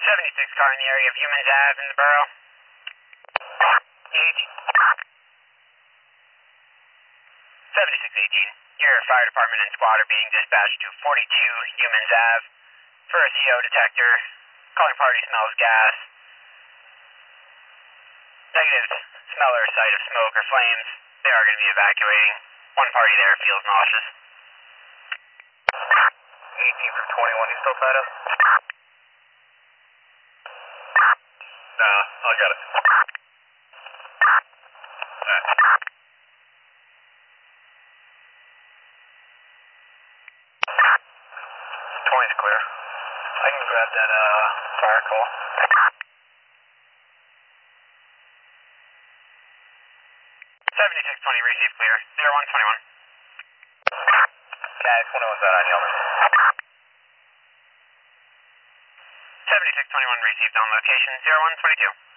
76 car in the area of Humans Ave in the borough. 7618. Your fire department and squad are being dispatched to 42 Humans Ave for a CO detector. Calling party smells gas. Negative smell or sight of smoke or flames. They are going to be evacuating. One party there feels nauseous. 18 from 21, you still tied up? Nah, I got it. Alright. 20's clear. I can grab that fire call. 7620 received clear. 0121. Okay, 21's out on Yelmer. 7621 received on location. 0122.